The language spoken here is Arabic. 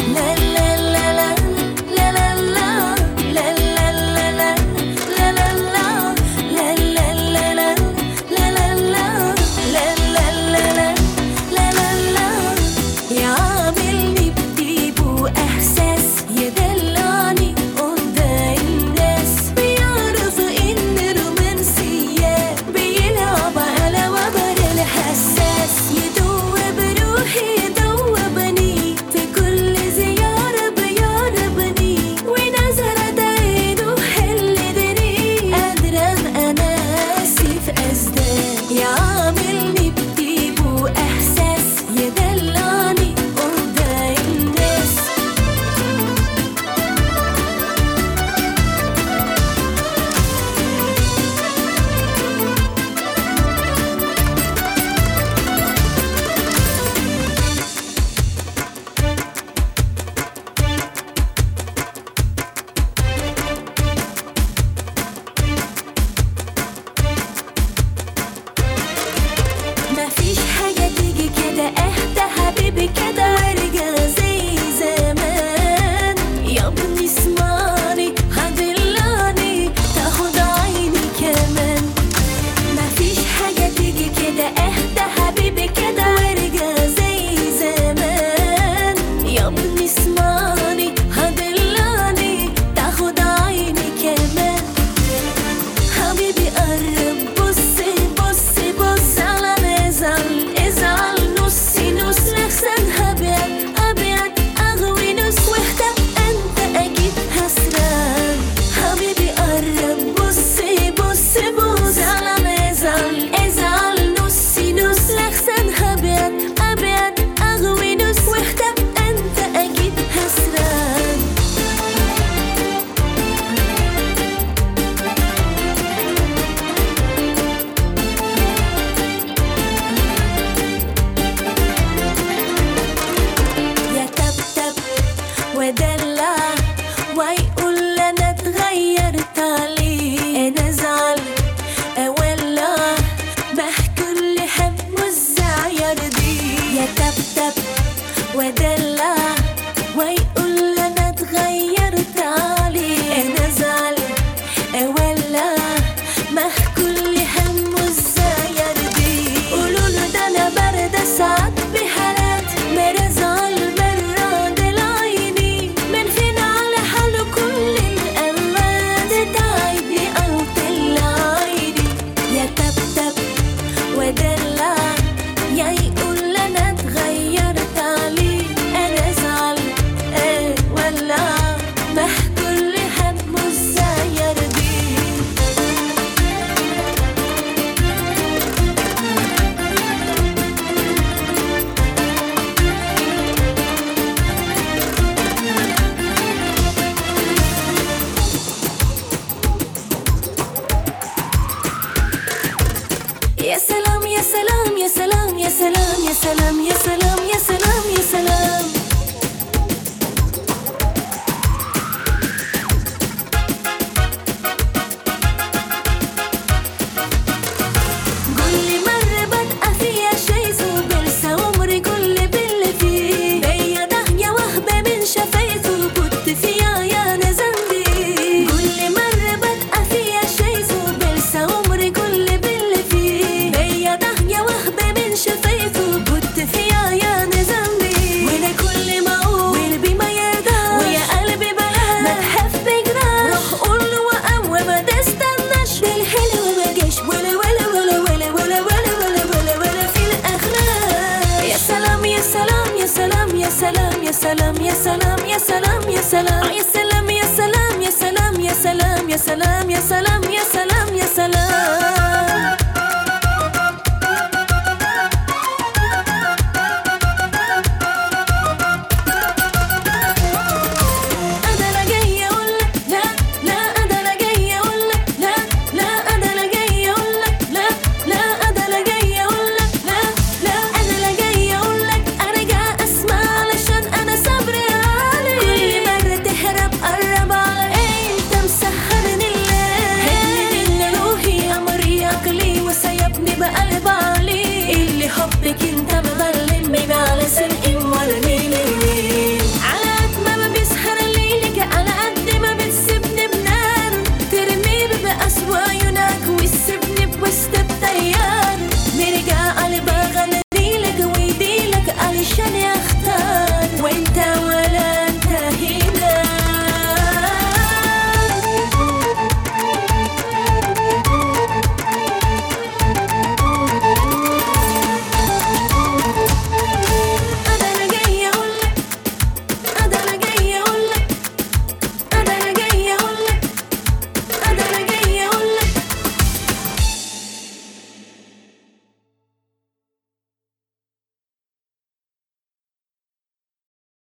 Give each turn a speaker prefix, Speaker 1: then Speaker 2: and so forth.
Speaker 1: ودلع ويقول انا اتغيرت عليه، انا ازعل اولع بحكي اللي حب الزعير دي. يا تبتب ودلع ويقول انا اتغيرت عليه، انا ازعل اولع بحكي اللي حب الزعير دي. قولوله ده انا باردة ساعات بحالات مرة ازعل يا سلام يا سلام يا سلام يا سلام يا سلام يا سلام يا سلام يا سلام. كل مرة ببقى فيها شي بنسى عمري كل باللي فيه، بيا ضحية وهبة من شفايفه كنت فيها يا انا ذنبي. كل مرة ببقى فيها شي بنسى عمري كل باللي فيه، بيا ضحية وهبة من شفايفه كنت فيها يا انا ذنبي. وانا كل ما اقول قلبي ما يرضاش ويا قلبي بقى ما تحف بجراح، روح قول له وقام وما تستناش بالحلو ما جاش ولا ولا ولا ولا ولا ولا ولا ولا ولا في الاخلاق. يا سلام يا سلام يا سلام يا سلام يا سلام يا سلام يا سلام يا سلام يا سلام يا سلام يا سلام يا سلام يا سلام يا سلام